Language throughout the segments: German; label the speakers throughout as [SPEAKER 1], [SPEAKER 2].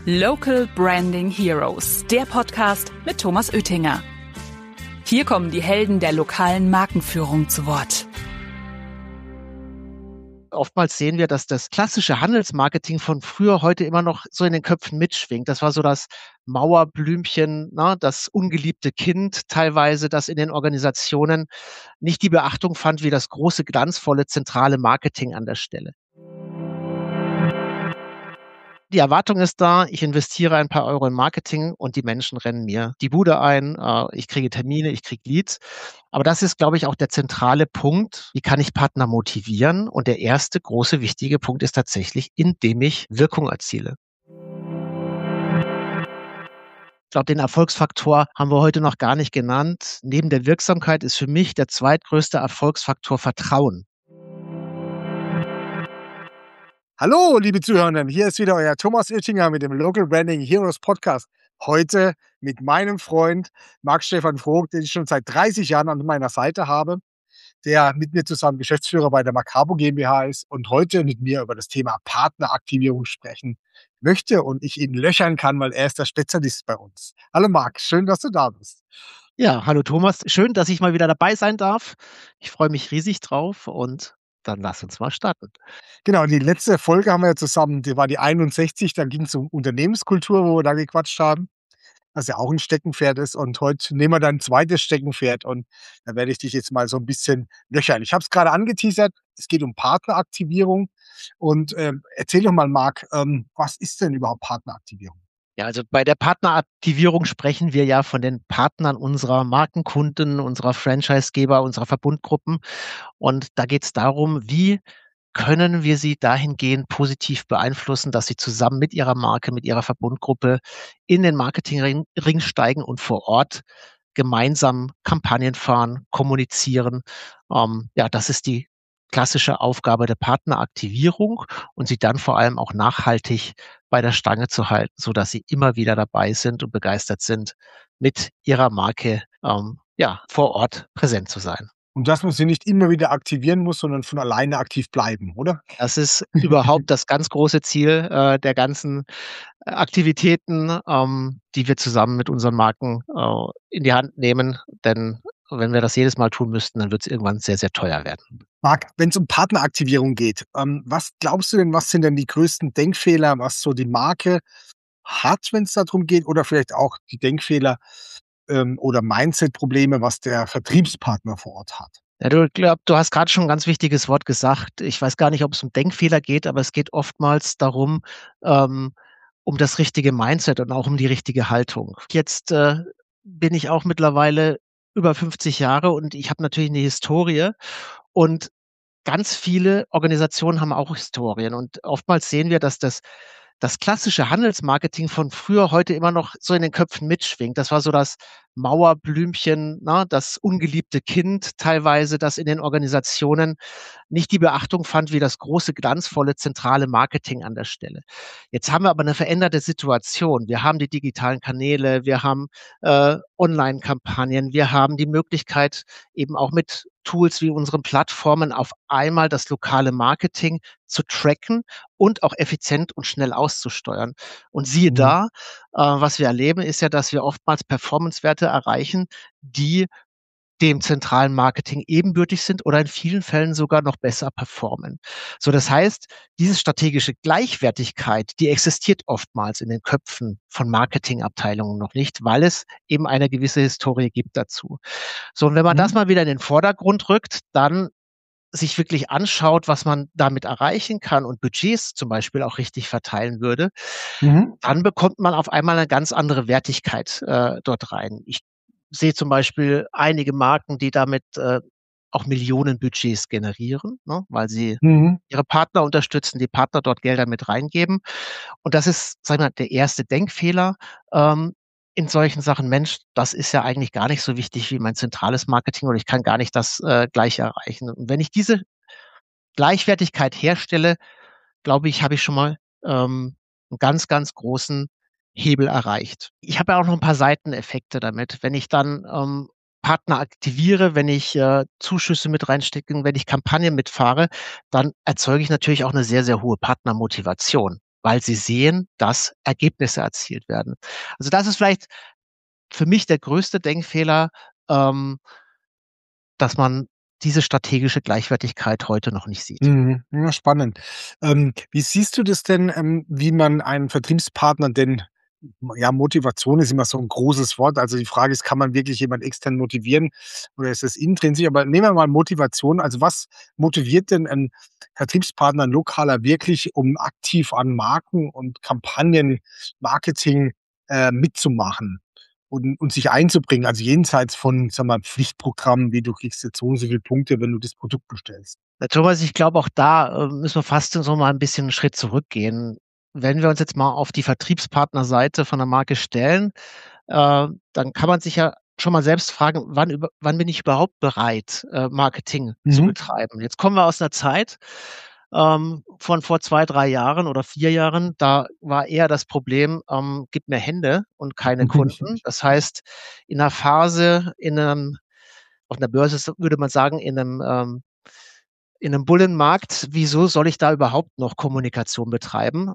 [SPEAKER 1] Local Branding Heroes, der Podcast mit Thomas Oettinger. Hier kommen die Helden der lokalen Markenführung zu Wort.
[SPEAKER 2] Oftmals sehen wir, dass das klassische Handelsmarketing von früher heute immer noch so in den Köpfen mitschwingt. Das war so das Mauerblümchen, ne, das ungeliebte Kind teilweise, das in den Organisationen nicht die Beachtung fand wie das große, glanzvolle, zentrale Marketing an der Stelle. Die Erwartung ist da, ich investiere ein paar Euro in Marketing und die Menschen rennen mir die Bude ein, ich kriege Termine, ich kriege Leads. Aber das ist, glaube ich, auch der zentrale Punkt. Wie kann ich Partner motivieren? Und der erste große, wichtige Punkt ist tatsächlich, indem ich Wirkung erziele. Ich glaube, den Erfolgsfaktor haben wir heute noch gar nicht genannt. Neben der Wirksamkeit ist für mich der zweitgrößte Erfolgsfaktor Vertrauen.
[SPEAKER 3] Hallo, liebe Zuhörenden, hier ist wieder euer Thomas Oettinger mit dem Local Branding Heroes Podcast. Heute mit meinem Freund Marc-Stefan Vogt, den ich schon seit 30 Jahren an meiner Seite habe, der mit mir zusammen Geschäftsführer bei der Macabo GmbH ist und heute mit mir über das Thema Partneraktivierung sprechen möchte und ich ihn löchern kann, weil er ist der Spezialist bei uns. Hallo Marc, schön, dass du da bist.
[SPEAKER 2] Ja, hallo Thomas, schön, dass ich mal wieder dabei sein darf. Ich freue mich riesig drauf und dann lass uns mal starten.
[SPEAKER 3] Genau, die letzte Folge haben wir ja zusammen, die war die 61, da ging es um Unternehmenskultur, wo wir da gequatscht haben, was ja auch ein Steckenpferd ist. Und heute nehmen wir dann ein zweites Steckenpferd und da werde ich dich jetzt mal so ein bisschen löchern. Ich habe es gerade angeteasert, es geht um Partneraktivierung und erzähl doch mal, Marc, was ist denn überhaupt Partneraktivierung?
[SPEAKER 2] Ja, also bei der Partneraktivierung sprechen wir ja von den Partnern unserer Markenkunden, unserer Franchisegeber, unserer Verbundgruppen. Und da geht es darum, wie können wir sie dahingehend positiv beeinflussen, dass sie zusammen mit ihrer Marke, mit ihrer Verbundgruppe in den Marketingring steigen und vor Ort gemeinsam Kampagnen fahren, kommunizieren. Ja, das ist die klassische Aufgabe der Partneraktivierung und sie dann vor allem auch nachhaltig bei der Stange zu halten, sodass sie immer wieder dabei sind und begeistert sind, mit ihrer Marke ja, vor Ort präsent zu sein.
[SPEAKER 3] Und dass man sie nicht immer wieder aktivieren muss, sondern von alleine aktiv bleiben, oder?
[SPEAKER 2] Das ist überhaupt das ganz große Ziel der ganzen Aktivitäten, die wir zusammen mit unseren Marken in die Hand nehmen. Denn wenn wir das jedes Mal tun müssten, dann wird es irgendwann sehr, sehr teuer werden.
[SPEAKER 3] Marc, wenn es um Partneraktivierung geht, was glaubst du denn, was sind denn die größten Denkfehler, was so die Marke hat, wenn es darum geht, oder vielleicht auch die Denkfehler oder Mindset-Probleme, was der Vertriebspartner vor Ort hat?
[SPEAKER 2] Ja, du hast gerade schon ein ganz wichtiges Wort gesagt. Ich weiß gar nicht, ob es um Denkfehler geht, aber es geht oftmals darum, um das richtige Mindset und auch um die richtige Haltung. Jetzt bin ich auch mittlerweile über 50 Jahre und ich habe natürlich eine Historie und ganz viele Organisationen haben auch Historien und oftmals sehen wir, dass das klassische Handelsmarketing von früher heute immer noch so in den Köpfen mitschwingt. Das war so das Mauerblümchen, ne, das ungeliebte Kind teilweise, das in den Organisationen nicht die Beachtung fand wie das große, glanzvolle, zentrale Marketing an der Stelle. Jetzt haben wir aber eine veränderte Situation. Wir haben die digitalen Kanäle, wir haben Online-Kampagnen, wir haben die Möglichkeit, eben auch mit Tools wie unseren Plattformen auf einmal das lokale Marketing zu tracken und auch effizient und schnell auszusteuern. Und siehe da, was wir erleben, ist ja, dass wir oftmals Performance-Werte erreichen, die dem zentralen Marketing ebenbürtig sind oder in vielen Fällen sogar noch besser performen. So, das heißt, diese strategische Gleichwertigkeit, die existiert oftmals in den Köpfen von Marketingabteilungen noch nicht, weil es eben eine gewisse Historie gibt dazu. So, und wenn man das mal wieder in den Vordergrund rückt, dann sich wirklich anschaut, was man damit erreichen kann und Budgets zum Beispiel auch richtig verteilen würde, dann bekommt man auf einmal eine ganz andere Wertigkeit dort rein. Ich sehe zum Beispiel einige Marken, die damit auch Millionenbudgets generieren, ne, weil sie ihre Partner unterstützen, die Partner dort Gelder mit reingeben. Und das ist, sagen wir mal, der erste Denkfehler in solchen Sachen. Mensch, das ist ja eigentlich gar nicht so wichtig wie mein zentrales Marketing oder ich kann gar nicht das Gleiche erreichen. Und wenn ich diese Gleichwertigkeit herstelle, glaube ich, habe ich schon mal einen ganz, ganz großen Hebel erreicht. Ich habe ja auch noch ein paar Seiteneffekte damit. Wenn ich dann Partner aktiviere, wenn ich Zuschüsse mit reinstecke, wenn ich Kampagnen mitfahre, dann erzeuge ich natürlich auch eine sehr, sehr hohe Partnermotivation. weil sie sehen, dass Ergebnisse erzielt werden. Also das ist vielleicht für mich der größte Denkfehler, dass man diese strategische Gleichwertigkeit heute noch nicht sieht.
[SPEAKER 3] Mhm. Ja, spannend. Wie siehst du das denn, wie man einen Vertriebspartner denn ja, Motivation ist immer so ein großes Wort. Also, die Frage ist, kann man wirklich jemand extern motivieren oder ist es intrinsisch? Aber nehmen wir mal Motivation. Also, was motiviert denn ein Vertriebspartner, 'n lokaler wirklich, um aktiv an Marken und Kampagnen, Marketing, mitzumachen und sich einzubringen? Also, jenseits von, sagen wir mal, Pflichtprogrammen, wie du kriegst jetzt so und so viele Punkte, wenn du das Produkt bestellst.
[SPEAKER 2] Thomas, ich glaube, auch da, müssen wir fast so mal ein bisschen 'n Schritt zurückgehen. Wenn wir uns jetzt mal auf die Vertriebspartnerseite von der Marke stellen, dann kann man sich ja schon mal selbst fragen: „Wann bin ich überhaupt bereit, Marketing zu
[SPEAKER 3] Mhm.
[SPEAKER 2] betreiben?“ Jetzt kommen wir aus 'ner Zeit, von vor 2, 3 Jahren oder 4 Jahren. Da war eher das Problem, gib mir Hände und keine Kunden. Das heißt, in 'ner Phase, in 'nem auf 'ner Börse würde man sagen, in 'nem Bullenmarkt, wieso soll ich da überhaupt noch Kommunikation betreiben?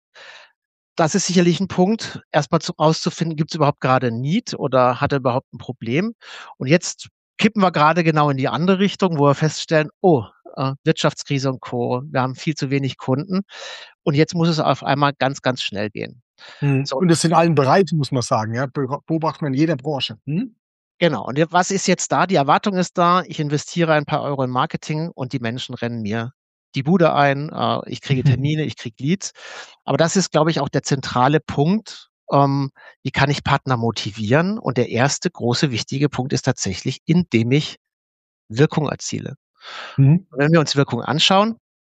[SPEAKER 2] Das ist sicherlich 'n Punkt, erst mal rauszufinden, gibt's überhaupt grade 'n Need oder hat er überhaupt 'n Problem? Und jetzt kippen wir grade genau in die andere Richtung, wo wir feststellen: „Oh, Wirtschaftskrise und Co. Wir haben viel zu wenig Kunden und jetzt muss es auf einmal ganz, ganz schnell gehen.“
[SPEAKER 3] Mhm.
[SPEAKER 2] So,
[SPEAKER 3] Und das in allen Bereichen, muss man sagen, ja? Beobachtet man in jeder Branche. Mhm.
[SPEAKER 2] genau. Und was ist jetzt da? Die Erwartung ist da, ich investiere ein paar Euro in Marketing und die Menschen rennen mir die Bude ein. Ich kriege Termine, ich kriege Leads. Aber das ist, glaube ich, auch der zentrale Punkt. Wie kann ich Partner motivieren? Und der erste große wichtige Punkt ist tatsächlich, indem ich Wirkung erziele.
[SPEAKER 3] Mhm.
[SPEAKER 2] Wenn wir uns Wirkung anschauen,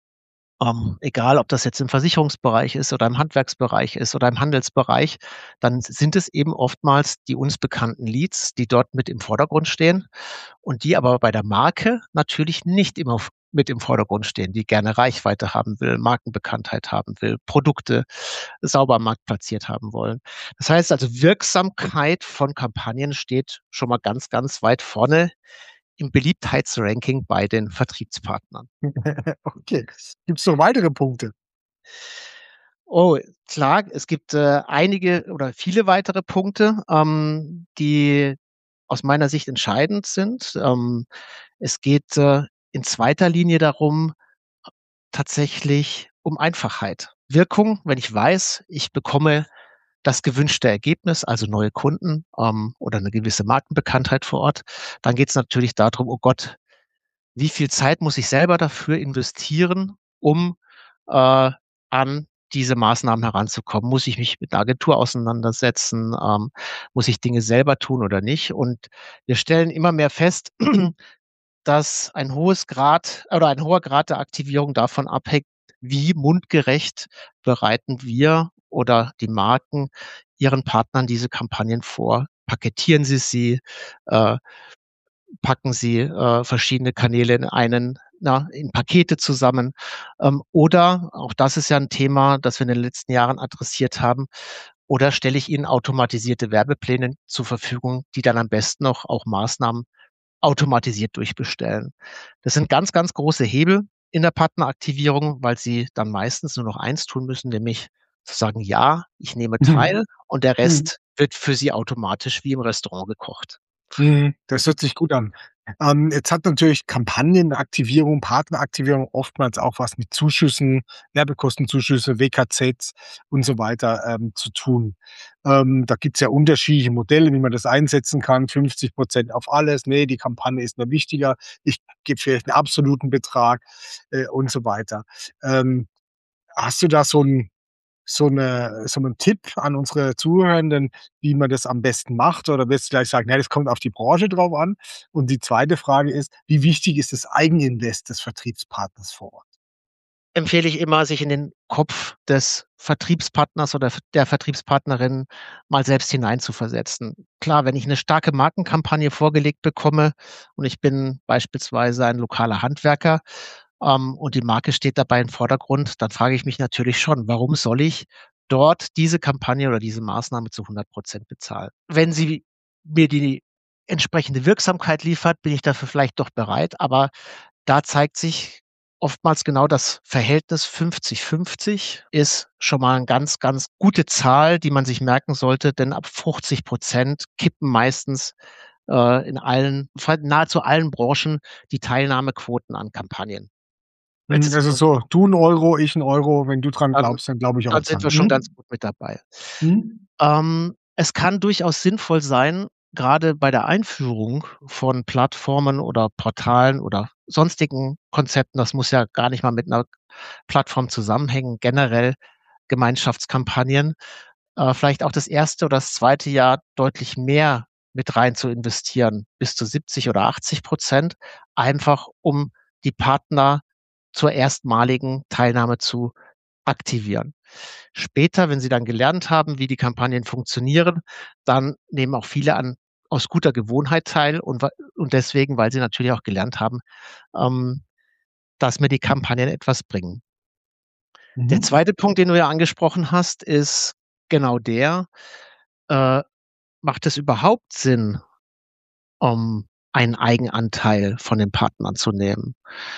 [SPEAKER 2] egal ob das jetzt im Versicherungsbereich ist oder im Handwerksbereich ist oder im Handelsbereich, dann sind es eben oftmals die uns bekannten Leads, die dort mit im Vordergrund stehen und die aber bei der Marke natürlich nicht immer mit im Vordergrund stehen, die gerne Reichweite haben will, Markenbekanntheit haben will, Produkte sauber am Markt platziert haben wollen. Das heißt also, Wirksamkeit von Kampagnen steht schon mal ganz, ganz weit vorne im Beliebtheitsranking bei den Vertriebspartnern.
[SPEAKER 3] Okay. Gibt's noch weitere Punkte?
[SPEAKER 2] Oh, klar, es gibt, einige oder viele weitere Punkte, die aus meiner Sicht entscheidend sind. Es geht, in zweiter Linie darum, tatsächlich um Einfachheit. Wirkung, wenn ich weiß, ich bekomme das gewünschte Ergebnis, also neue Kunden, oder eine gewisse Markenbekanntheit vor Ort, dann geht es natürlich darum: „Oh Gott, wie viel Zeit muss ich selber dafür investieren, um, an diese Maßnahmen heranzukommen? Muss ich mich mit 'ner Agentur auseinandersetzen? Muss ich Dinge selber tun oder nicht?“ Und wir stellen immer mehr fest, dass ein hoher Grad der Aktivierung davon abhängt, wie mundgerecht bereiten wir oder die Marken ihren Partnern diese Kampagnen vor. Paketieren sie, äh, packen sie, verschiedene Kanäle in Pakete zusammen. Oder, auch das ist ja 'n Thema, das wir in den letzten Jahren adressiert haben, oder stelle ich ihnen automatisierte Werbepläne zur Verfügung, die dann am besten noch auch Maßnahmen automatisiert durchbestellen. Das sind ganz, ganz große Hebel in der Partneraktivierung, weil sie dann meistens nur noch eins tun müssen, nämlich zu sagen: „Ja, ich nehme
[SPEAKER 3] Mhm.
[SPEAKER 2] teil“, und der
[SPEAKER 3] Mhm.
[SPEAKER 2] Rest wird für sie automatisch wie im Restaurant gekocht.
[SPEAKER 3] Mhm. Das hört sich gut an. Jetzt hat natürlich Kampagnenaktivierung, Partneraktivierung oftmals auch was mit Zuschüssen, Werbekostenzuschüsse, WKZs und so weiter, zu tun. Da gibt's ja unterschiedliche Modelle, wie man das einsetzen kann. 50% auf alles. Ne, die Kampagne ist mir wichtiger. Ich gebe vielleicht 'n absoluten Betrag, und so weiter. Ähm, Hast du da so 'nen Tipp an unsere Zuhörenden, wie man das am besten macht? Oder wirst du gleich sagen: „Ne, das kommt auf die Branche drauf an?“ Und die zweite Frage ist: Wie wichtig ist das Eigeninvest des Vertriebspartners vor Ort?
[SPEAKER 2] Empfehle ich immer, sich in den Kopf des Vertriebspartners oder der Vertriebspartnerin mal selbst hineinzuversetzen. Klar, wenn ich 'ne starke Markenkampagne vorgelegt bekomme und ich bin beispielsweise ein lokaler Handwerker, und die Marke steht dabei im Vordergrund, dann frage ich mich natürlich schon: „Warum soll ich dort diese Kampagne oder diese Maßnahme zu 100% bezahlen?“ Wenn sie mir die entsprechende Wirksamkeit liefert, bin ich dafür vielleicht doch bereit, aber da zeigt sich oftmals genau das Verhältnis 50-50 ist schon mal eine ganz, ganz gute Zahl, die man sich merken sollte, denn ab 50% kippen meistens in nahezu allen Branchen die Teilnahmequoten an Kampagnen.
[SPEAKER 3] Also so, du 1 Euro, ich 1 Euro, wenn du dran
[SPEAKER 2] Dann,
[SPEAKER 3] glaubst, dann glaube ich auch
[SPEAKER 2] dann sind
[SPEAKER 3] dran.
[SPEAKER 2] wir schon ganz gut mit dabei. Es kann durchaus sinnvoll sein, gerade bei der Einführung von Plattformen oder Portalen oder sonstigen Konzepten, das muss ja gar nicht mal mit einer Plattform zusammenhängen, generell Gemeinschaftskampagnen, vielleicht auch das erste oder das zweite Jahr deutlich mehr mit rein zu investieren, bis zu 70 oder 80%, einfach um die Partner zur erstmaligen Teilnahme zu aktivieren. Später, wenn sie dann gelernt haben, wie die Kampagnen funktionieren, dann nehmen auch viele aus guter Gewohnheit teil und deswegen, weil sie natürlich auch gelernt haben, ähm, dass mir die Kampagnen etwas bringen. Der zweite Punkt, den du ja angesprochen hast, ist genau äh, macht es überhaupt Sinn, einen Eigenanteil von den Partnern zu nehmen?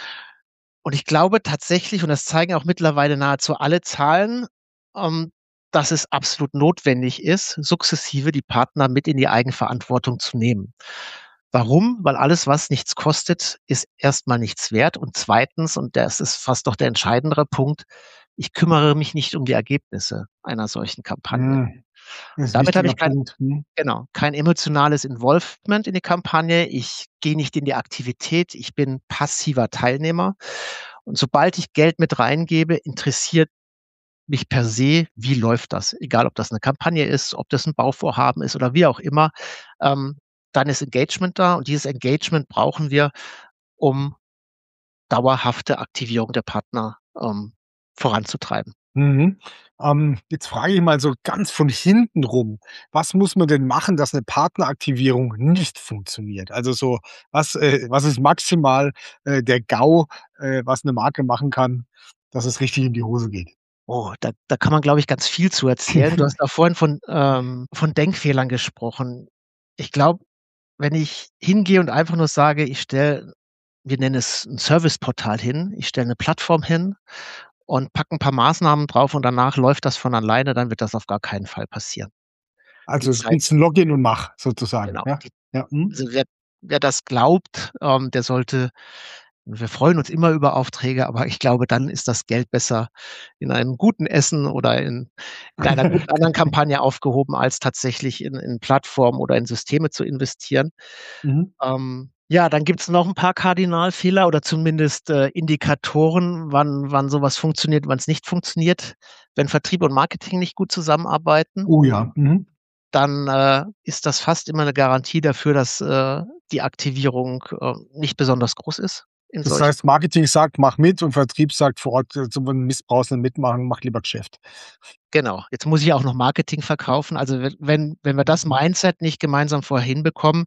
[SPEAKER 2] Und ich glaube tatsächlich, und das zeigen auch mittlerweile nahezu alle Zahlen, ähm, dass es absolut notwendig ist, sukzessive die Partner mit in die Eigenverantwortung zu nehmen. Warum? Weil alles, was nichts kostet, ist erstmal nichts wert. Und zweitens, und das ist fast doch der entscheidendere Punkt, ich kümmere mich nicht um die Ergebnisse einer solchen Kampagne.
[SPEAKER 3] Das ist
[SPEAKER 2] Und
[SPEAKER 3] ein
[SPEAKER 2] damit habe
[SPEAKER 3] wichtiger
[SPEAKER 2] ich
[SPEAKER 3] Punkt.
[SPEAKER 2] kein emotionales Involvement in die Kampagne. Ich gehe nicht in die Aktivität. Ich bin passiver Teilnehmer. Und sobald ich Geld mit reingebe, interessiert mich per se, wie läuft das? Egal, ob das eine Kampagne ist, ob das ein Bauvorhaben ist oder wie auch immer. Ähm, Dann ist Engagement da und dieses Engagement brauchen wir, um dauerhafte Aktivierung der Partner voranzutreiben.
[SPEAKER 3] Mhm. Jetzt frage ich mal so ganz von hinten rum. Was muss man denn machen, dass eine Partneraktivierung nicht funktioniert? Also so, was ist maximal, der GAU, was eine Marke machen kann, dass es richtig in die Hose geht?
[SPEAKER 2] Oh, da kann man, glaube ich, ganz viel zu erzählen. Du hast auch vorhin von Denkfehlern gesprochen. Ich glaube, wenn ich hingehe und einfach nur sage, wir nennen es ein Serviceportal hin, ich stelle eine Plattform hin und packe ein paar Maßnahmen drauf und danach läuft das von alleine, dann wird das auf gar keinen Fall passieren. Die
[SPEAKER 3] Also, du
[SPEAKER 2] Zeit
[SPEAKER 3] willst 'n Login und mach sozusagen,
[SPEAKER 2] genau,
[SPEAKER 3] ja? Ja,
[SPEAKER 2] also wer das glaubt, der sollte wir freuen uns immer über Aufträge, aber ich glaube, dann ist das Geld besser in einem guten Essen oder in einer guten anderen Kampagne aufgehoben, als tatsächlich in Plattformen oder in Systeme zu investieren.
[SPEAKER 3] Mhm.
[SPEAKER 2] Ja, dann gibt's noch 'n paar Kardinalfehler oder zumindest, Indikatoren, wann so was funktioniert, wann's nicht funktioniert. Wenn Vertrieb und Marketing nicht gut zusammenarbeiten,
[SPEAKER 3] Oh ja, mhm.
[SPEAKER 2] dann, ist das fast immer 'ne Garantie dafür, dass, die Aktivierung, nicht besonders groß ist in
[SPEAKER 3] Das
[SPEAKER 2] solchen.
[SPEAKER 3] heißt, Marketing sagt: „Mach mit“ und Vertrieb sagt vor Ort: „So 'n Mist brauchst du nicht mitmachen, mach lieber Geschäft.“
[SPEAKER 2] Genau. Jetzt muss ich auch noch Marketing verkaufen. Also, wenn wir das Mindset nicht gemeinsam vorher hinbekommen,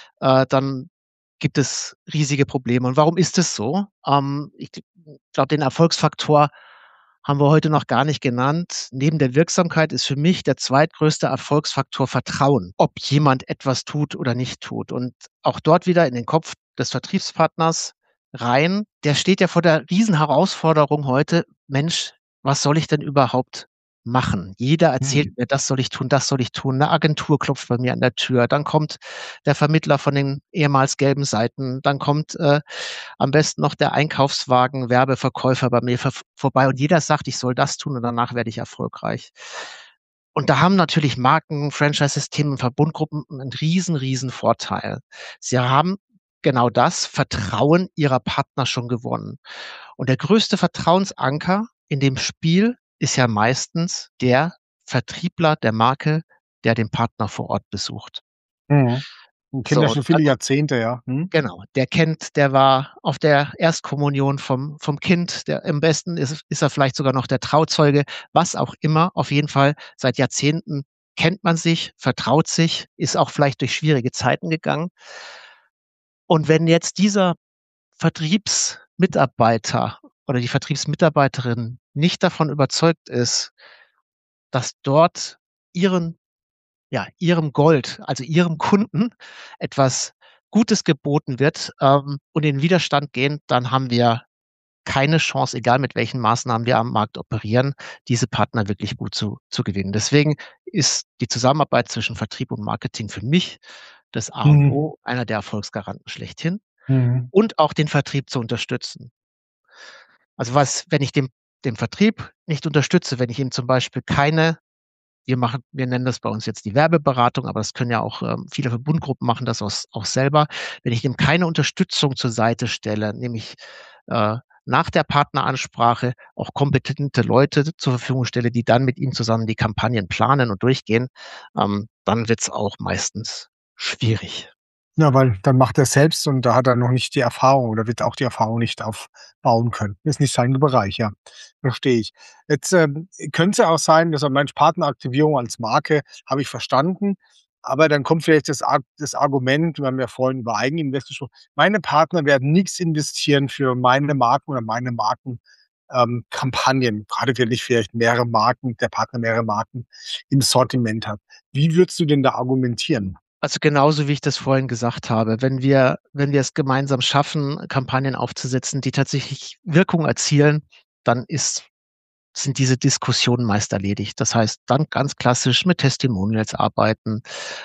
[SPEAKER 2] dann gibt es riesige Probleme. Und warum ist es so? Ich glaube, den Erfolgsfaktor haben wir heute noch gar nicht genannt. Neben der Wirksamkeit ist für mich der zweitgrößte Erfolgsfaktor Vertrauen, ob jemand etwas tut oder nicht tut. Und auch dort wieder in den Kopf des Vertriebspartners rein. Der steht ja vor der Riesenherausforderung heute: „Mensch, was soll ich denn überhaupt machen?“ Jeder erzählt
[SPEAKER 3] Mhm.
[SPEAKER 2] mir: das soll ich tun.“ 'Ne Agentur klopft bei mir an der Tür. Dann kommt der Vermittler von den ehemals gelben Seiten. Dann kommt, am besten noch der Einkaufswagen Werbeverkäufer bei mir vorbei und jeder sagt, ich soll das tun und danach werde ich erfolgreich. Und da haben natürlich Marken, Franchise-Systeme und Verbundgruppen einen riesen Vorteil. Sie haben genau das Vertrauen ihrer Partner schon gewonnen. Und der größte Vertrauensanker in dem Spiel ist ja meistens der Vertriebler der Marke, der den Partner vor Ort besucht.
[SPEAKER 3] Mhm. Den kennt
[SPEAKER 2] So,
[SPEAKER 3] er
[SPEAKER 2] und
[SPEAKER 3] schon viele Jahrzehnte, ja. Mhm.
[SPEAKER 2] genau, der war auf der Erstkommunion vom Kind, der am besten ist er vielleicht sogar noch der Trauzeuge, was auch immer. Auf jeden Fall seit Jahrzehnten kennt man sich, vertraut sich, ist auch vielleicht durch schwierige Zeiten gegangen. Und wenn jetzt dieser Vertriebsmitarbeiter oder die Vertriebsmitarbeiterin nicht davon überzeugt ist, dass dort ihren ihrem Gold, also ihrem Kunden etwas Gutes geboten wird, und in Widerstand gehen, dann haben wir keine Chance, egal mit welchen Maßnahmen wir am Markt operieren, diese Partner wirklich gut zu gewinnen. Deswegen ist die Zusammenarbeit zwischen Vertrieb und Marketing für mich das A und
[SPEAKER 3] Mhm.
[SPEAKER 2] O, einer der Erfolgsgaranten schlechthin
[SPEAKER 3] Mhm.
[SPEAKER 2] und auch den Vertrieb zu unterstützen. Also wenn ich den Vertrieb nicht unterstütze, wenn ich ihm zum Beispiel wir nennen das bei uns jetzt die Werbeberatung, aber das können ja auch viele Verbundgruppen machen das auch selber. Wenn ich ihm keine Unterstützung zur Seite stelle, nämlich nach der Partneransprache auch kompetente Leute zur Verfügung stelle, die dann mit ihm zusammen die Kampagnen planen und durchgehen, dann wird es auch meistens schwierig.
[SPEAKER 3] Ja, weil dann macht er selbst und da hat er noch nicht die Erfahrung oder wird auch die Erfahrung nicht aufbauen können. Ist nicht sein Bereich, ja, verstehe ich. Jetzt, könnte auch sein, dass er Mensch, Partneraktivierung als Marke habe ich verstanden, aber dann kommt vielleicht das Argument, wir haben ja vorhin über Eigeninvest gesprochen, meine Partner werden nix investieren für meine Marken oder meine Marken Kampagnen, grade wenn ich vielleicht mehrere Marken der Partner mehrere Marken im Sortiment hat. Wie würdest du denn da argumentieren?
[SPEAKER 2] Also genauso wie ich das vorhin gesagt habe, wenn wir es gemeinsam schaffen, Kampagnen aufzusetzen, die tatsächlich Wirkung erzielen, dann sind diese Diskussionen meist erledigt. Das heißt, dann ganz klassisch mit Testimonials arbeiten,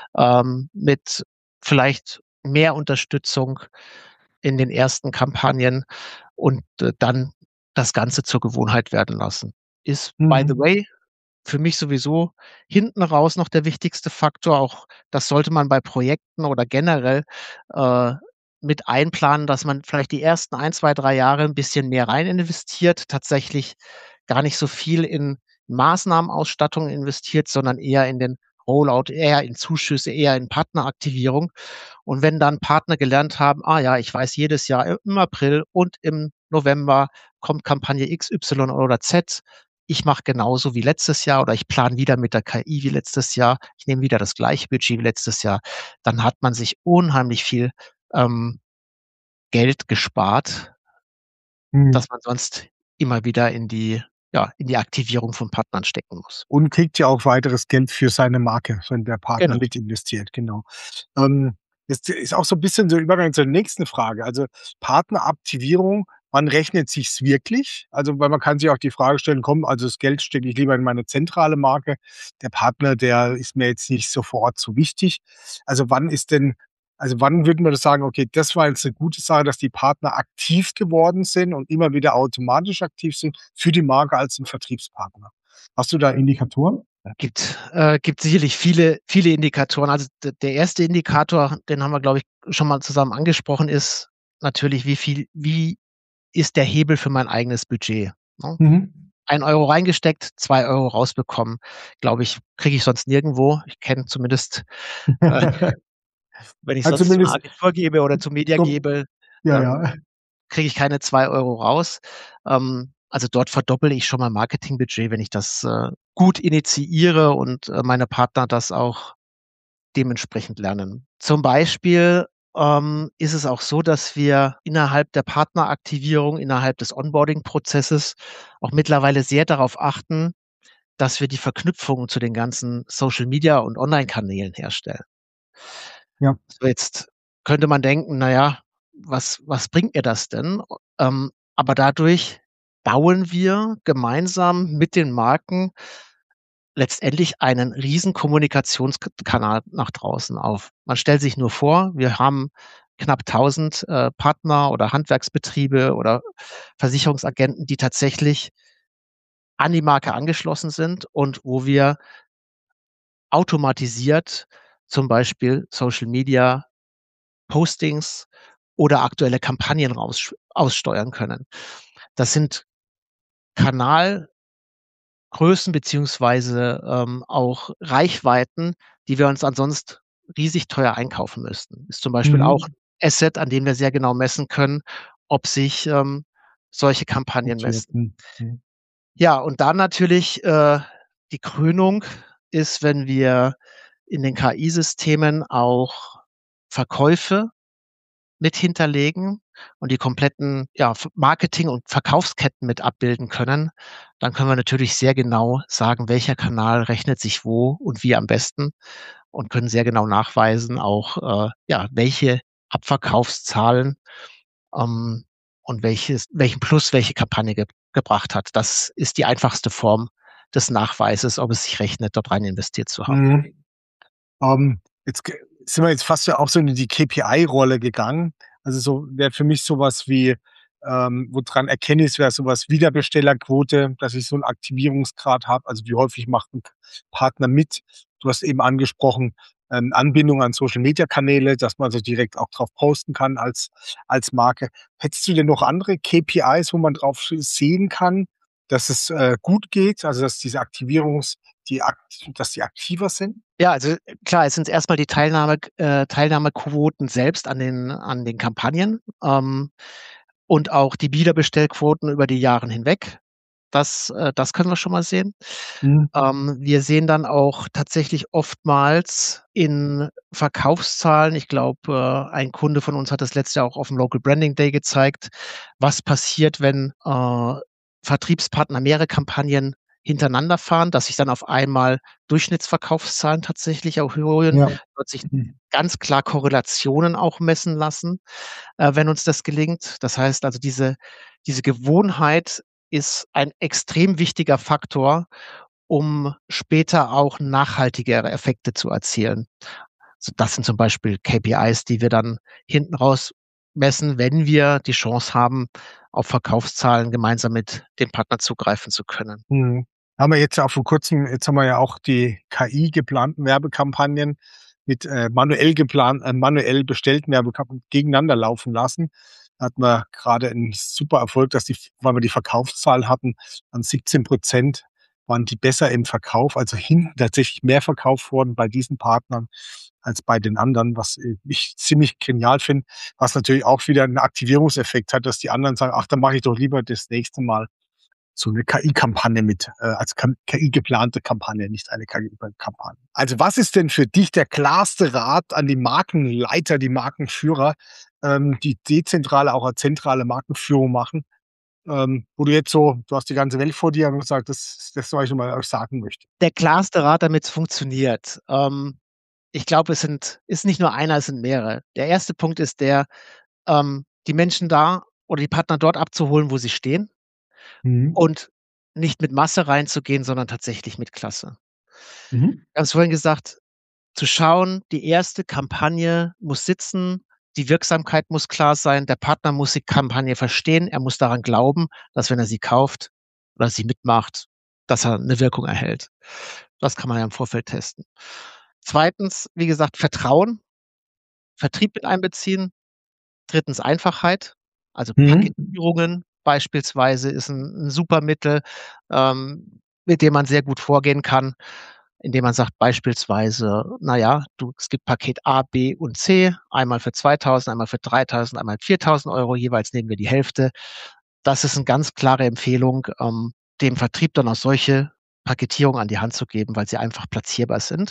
[SPEAKER 2] mit vielleicht mehr Unterstützung in den ersten Kampagnen und dann das Ganze zur Gewohnheit werden lassen. Ist, by the
[SPEAKER 3] Mhm.
[SPEAKER 2] way, für mich sowieso hinten raus noch der wichtigste Faktor. Auch das sollte man bei Projekten oder generell äh, mit einplanen, dass man vielleicht die ersten 1, 2, 3 Jahre ein bisschen mehr rein investiert, tatsächlich gar nicht so viel in Maßnahmenausstattung investiert, sondern eher in den Rollout, eher in Zuschüsse, eher in Partneraktivierung. Und wenn dann Partner gelernt haben, ah ja, ich weiß jedes Jahr im April und im November kommt Kampagne X, Y oder Z. Ich mache genauso wie letztes Jahr oder ich plane wieder mit der KI wie letztes Jahr. Ich nehme wieder das gleiche Budget wie letztes Jahr. Dann hat man sich unheimlich viel ähm, Geld gespart,
[SPEAKER 3] Mhm.
[SPEAKER 2] das man sonst immer wieder in die Aktivierung von Partnern stecken muss.
[SPEAKER 3] Und kriegt ja auch weiteres Geld für seine Marke, wenn der Partner
[SPEAKER 2] Genau.
[SPEAKER 3] mit investiert, genau. Ähm, jetzt ist auch so 'n bisschen der Übergang zur nächsten Frage. Also, Partneraktivierung, wann rechnet sich's wirklich? Also, weil man kann sich auch die Frage stellen: „Komm, also das Geld stecke ich lieber in meine zentrale Marke. Der Partner, der ist mir jetzt nicht so vor Ort so wichtig.“ Also, wann würden wir das sagen: „Okay, das war jetzt 'ne gute Sache, dass die Partner aktiv geworden sind und immer wieder automatisch aktiv sind für die Marke als 'n Vertriebspartner?“ Hast du da Indikatoren? Ja.
[SPEAKER 2] Gibt sicherlich viele Indikatoren. Also, der erste Indikator, den haben wir, glaube ich, schon mal zusammen angesprochen, ist natürlich, wie ist der Hebel für mein eigenes Budget, ne?
[SPEAKER 3] Mhm.
[SPEAKER 2] 1 € reingesteckt, 2 € rausbekommen, glaube ich, kriege ich sonst nirgendwo. Ich kenne zumindest, äh, wenn ich
[SPEAKER 3] Also,
[SPEAKER 2] sonst zu 'ner
[SPEAKER 3] zumindest
[SPEAKER 2] Agentur gebe oder zu Media
[SPEAKER 3] so
[SPEAKER 2] gebe,
[SPEAKER 3] ja,
[SPEAKER 2] dann
[SPEAKER 3] ja.
[SPEAKER 2] kriege ich keine 2 € raus. Also, dort verdopple ich schon mein Marketingbudget, wenn ich das gut initiiere und meine Partner das auch dementsprechend lernen. Zum Beispiel ist es auch so, dass wir innerhalb der Partneraktivierung, innerhalb des Onboarding-Prozesses auch mittlerweile sehr darauf achten, dass wir die Verknüpfungen zu den ganzen Social Media und Online-Kanälen herstellen.
[SPEAKER 3] Ja.
[SPEAKER 2] So, jetzt könnte man denken: „Na ja, was bringt mir das denn?“ Aber dadurch bauen wir gemeinsam mit den Marken letztendlich einen riesen Kommunikationskanal nach draußen auf. Man stellt sich nur vor, wir haben knapp 1.000 Partner oder Handwerksbetriebe oder Versicherungsagenten, die tatsächlich an die Marke angeschlossen sind und wo wir automatisiert zum Beispiel Social Media Postings oder aktuelle Kampagnen aussteuern können. Das sind Kanalgrößen beziehungsweise auch Reichweiten, die wir uns ansonsten riesig teuer einkaufen müssten. Ist zum Beispiel auch
[SPEAKER 3] Mhm.
[SPEAKER 2] 'n Asset, an dem wir sehr genau messen können, ob sich solche Kampagnen
[SPEAKER 3] Funktioniert.
[SPEAKER 2] messen.
[SPEAKER 3] Mhm. Mhm.
[SPEAKER 2] Ja, und dann natürlich die Krönung ist, wenn wir in den KI-Systemen auch Verkäufe mit hinterlegen und die kompletten, ja, Marketing und Verkaufsketten mit abbilden können, dann können wir natürlich sehr genau sagen, welcher Kanal rechnet sich wo und wie am besten und können sehr genau nachweisen auch, ja, welche Abverkaufszahlen, ähm, und welchen Plus welche Kampagne gebracht hat. Das ist die einfachste Form des Nachweises, ob es sich rechnet, dort rein investiert zu haben.
[SPEAKER 3] Mhm. Sind wir jetzt fast ja auch so in die KPI-Rolle gegangen. Also so wäre für mich sowas wie, woran erkenne ich es, wäre sowas Wiederbestellerquote, dass ich so einen Aktivierungsgrad habe. Also wie häufig macht ein Partner mit? Du hast eben angesprochen, Anbindung an Social-Media-Kanäle, dass man so direkt auch drauf posten kann als Marke. Hättest du denn noch andere KPIs, wo man drauf sehen kann, dass es gut geht, also dass diese dass die aktiver sind?
[SPEAKER 2] Ja, also klar, es sind erstmal die Teilnahmequoten selbst an den Kampagnen, und auch die Wiederbestellquoten über die Jahre hinweg. Das können wir schon mal sehen.
[SPEAKER 3] Mhm.
[SPEAKER 2] Wir sehen dann auch tatsächlich oftmals in Verkaufszahlen, ich glaube, ein Kunde von uns hat das letztes Jahr auch auf dem Local Branding Day gezeigt, was passiert, wenn Vertriebspartner mehrere Kampagnen hintereinander fahren, dass sich dann auf einmal Durchschnittsverkaufszahlen tatsächlich erhöhen,
[SPEAKER 3] Ja.
[SPEAKER 2] dort sich
[SPEAKER 3] Mhm.
[SPEAKER 2] ganz klar Korrelationen auch messen lassen, wenn uns das gelingt. Das heißt also, diese Gewohnheit ist ein extrem wichtiger Faktor, um später auch nachhaltigere Effekte zu erzielen. Also das sind zum Beispiel KPIs, die wir dann hinten raus messen, wenn wir die Chance haben, auf Verkaufszahlen gemeinsam mit dem Partner zugreifen zu können.
[SPEAKER 3] Mhm. Haben wir jetzt auch vor Kurzem jetzt haben wir ja auch die KI-geplanten Werbekampagnen mit, manuell bestellten Werbekampagnen gegeneinander laufen lassen. Da hatten wir grade 'n super Erfolg, weil wir die Verkaufszahl hatten, an 17% waren die besser im Verkauf, also hinten tatsächlich mehr verkauft worden bei diesen Partnern als bei den anderen, was, ich ziemlich genial finde, was natürlich auch wieder 'n Aktivierungseffekt hat, dass die anderen sagen: „Ach, dann mache ich doch lieber das nächste Mal so eine KI-Kampagne mit, als KI-geplante Kampagne, nicht eine KI-Kampagne. Also, was ist denn für dich der klarste Rat an die Markenleiter, die Markenführer, die dezentrale, auch als zentrale Markenführung machen, wo du hast die ganze Welt vor dir und gesagt: „Das, was ich noch mal euch sagen möchte.“
[SPEAKER 2] Der klarste Rat, damit's funktioniert. Ich glaube, ist nicht nur einer, es sind mehrere. Der erste Punkt ist der, die Menschen da oder die Partner dort abzuholen, wo sie stehen
[SPEAKER 3] Mhm.
[SPEAKER 2] und nicht mit Masse reinzugehen, sondern tatsächlich mit Klasse.
[SPEAKER 3] Mhm.
[SPEAKER 2] Wir haben's vorhin gesagt, zu schauen, die erste Kampagne muss sitzen, die Wirksamkeit muss klar sein, der Partner muss die Kampagne verstehen, er muss daran glauben, dass wenn er sie kauft oder sie mitmacht, dass er 'ne Wirkung erhält. Das kann man ja im Vorfeld testen. Zweitens, wie gesagt, Vertrauen, Vertrieb mit einbeziehen. Drittens Einfachheit, also
[SPEAKER 3] Mhm.
[SPEAKER 2] Paketierungen beispielsweise ist 'n super Mittel, mit dem man sehr gut vorgehen kann, indem man sagt beispielsweise: „Na ja, es gibt Paket A, B und C, einmal für 2.000, einmal für 3.000, einmal 4.000 Euro, jeweils nehmen wir die Hälfte.“ Das ist 'n ganz klare Empfehlung, dem Vertrieb dann auch solche Paketierungen an die Hand zu geben, weil sie einfach platzierbar sind.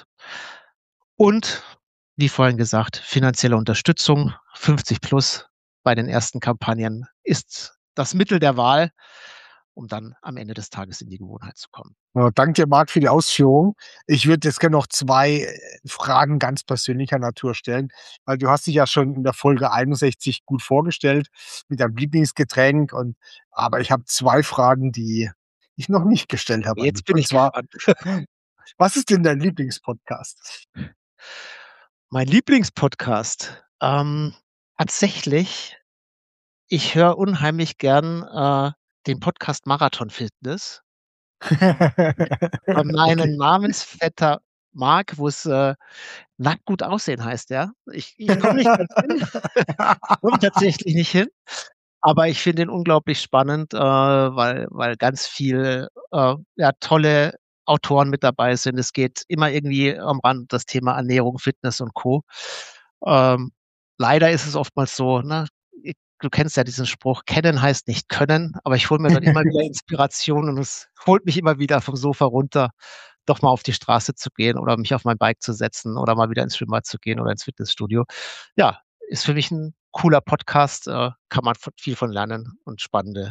[SPEAKER 2] Und wie vorhin gesagt, finanzielle Unterstützung, 50 plus bei den ersten Kampagnen ist das Mittel der Wahl, um dann am Ende des Tages in die Gewohnheit zu kommen.
[SPEAKER 3] Ja, danke dir, Marc, für die Ausführungen. Ich würde jetzt gerne noch 2 Fragen ganz persönlicher Natur stellen, weil du hast dich ja schon in der Folge 61 gut vorgestellt mit deinem Lieblingsgetränk aber ich habe 2 Fragen, die ich noch nicht gestellt habe an
[SPEAKER 2] Jetzt
[SPEAKER 3] dich.
[SPEAKER 2] bin
[SPEAKER 3] Und
[SPEAKER 2] ich
[SPEAKER 3] zwar,
[SPEAKER 2] gespannt.
[SPEAKER 3] was ist denn dein Lieblingspodcast?
[SPEAKER 2] Mein Lieblingspodcast, tatsächlich, ich höre unheimlich gern, den Podcast Marathon Fitness von
[SPEAKER 3] Okay.
[SPEAKER 2] meinem Namensvetter Marc, wo es, „Nackt gut aussehen“ heißt der. Ich komme nicht ganz hin, komme tatsächlich nicht hin. Aber ich finde ihn unglaublich spannend, weil ganz viel, ja, tolle Autoren mit dabei sind. Es geht immer irgendwie am Rand um das Thema Ernährung, Fitness und Co. Ähm, leider ist es oftmals so, ne, du kennst ja diesen Spruch: „Kennen heißt nicht können“, aber ich hole mir dort immer wieder Inspiration und es holt mich immer wieder vom Sofa runter, doch mal auf die Straße zu gehen oder mich auf mein Bike zu setzen oder mal wieder ins Schwimmbad zu gehen oder ins Fitnessstudio. Ja, ist für mich 'n cooler Podcast, kann man v viel von lernen und spannende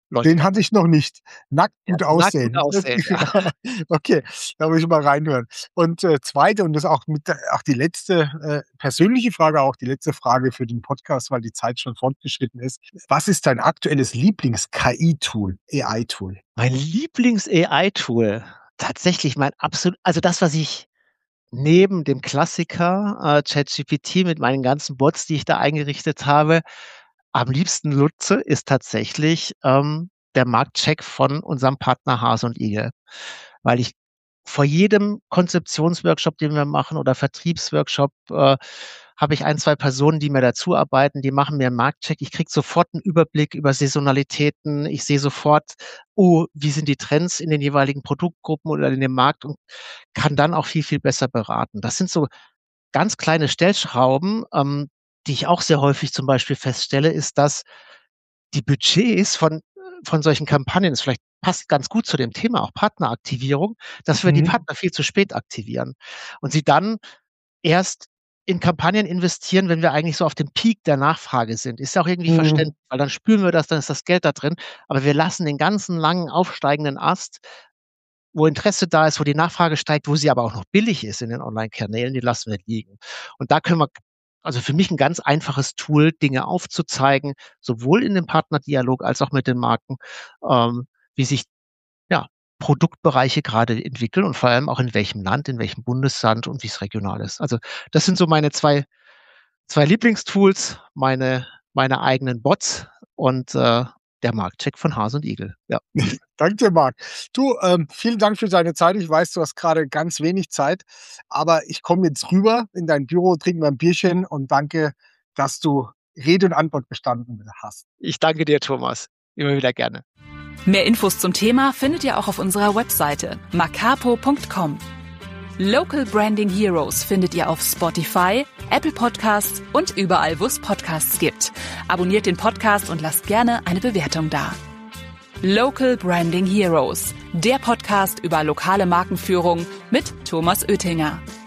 [SPEAKER 2] Leute.
[SPEAKER 3] Den hatte ich noch nicht. Nackt gut aussehen.
[SPEAKER 2] Nackt gut aussehen, ja.
[SPEAKER 3] Okay, da muss ich mal reinhören. Und zweite, und das ist auch auch die letzte persönliche Frage, auch die letzte Frage für den Podcast, weil die Zeit schon fortgeschritten ist. Was ist dein aktuelles Lieblings-KI-Tool, AI-Tool?
[SPEAKER 2] Mein Lieblings-AI-Tool, tatsächlich also das, was ich neben dem Klassiker ChatGPT mit meinen ganzen Bots, die ich da eingerichtet habe, am liebsten nutze, ist tatsächlich der Marktcheck von unserem Partner Hase und Igel. Weil ich vor jedem Konzeptionsworkshop, den wir machen, oder Vertriebsworkshop, habe ich 1, 2 Personen, die mir dazu arbeiten, die machen mir einen Marktcheck. Ich kriege sofort einen Überblick über Saisonalitäten. Ich sehe sofort, wie sind die Trends in den jeweiligen Produktgruppen oder in dem Markt, und kann dann auch viel, viel besser beraten. Das sind so ganz kleine Stellschrauben, die ich auch sehr häufig zum Beispiel feststelle, ist, dass die Budgets von solchen Kampagnen, das vielleicht passt ganz gut zu dem Thema, auch Partneraktivierung, dass wir die Partner viel zu spät aktivieren und sie dann erst in Kampagnen investieren, wenn wir eigentlich so auf dem Peak der Nachfrage sind. Ist ja auch irgendwie verständlich, weil dann spüren wir das, dann ist das Geld da drin, aber wir lassen den ganzen langen aufsteigenden Ast, wo Interesse da ist, wo die Nachfrage steigt, wo sie aber auch noch billig ist in den Online-Kanälen, die lassen wir liegen. Und da können wir, also für mich ein ganz einfaches Tool, Dinge aufzuzeigen, sowohl in dem Partnerdialog als auch mit den Marken, wie sich Produktbereiche gerade entwickeln und vor allem auch in welchem Land, in welchem Bundesland und wie es regional ist. Also das sind so meine zwei Lieblingstools, meine eigenen Bots und der Marktcheck von Hase und Igel. Ja.
[SPEAKER 3] Danke dir, Marc. Du, vielen Dank für deine Zeit. Ich weiß, du hast gerade ganz wenig Zeit, aber ich komme jetzt rüber in dein Büro, trinke mal ein Bierchen und danke, dass du Rede und Antwort gestanden hast.
[SPEAKER 2] Ich danke dir, Thomas. Immer wieder gerne.
[SPEAKER 1] Mehr Infos zum Thema findet ihr auch auf unserer Webseite macapo.com. Local Branding Heroes findet ihr auf Spotify, Apple Podcasts und überall, wo es Podcasts gibt. Abonniert den Podcast und lasst gerne eine Bewertung da. Local Branding Heroes, der Podcast über lokale Markenführung mit Thomas Oettinger.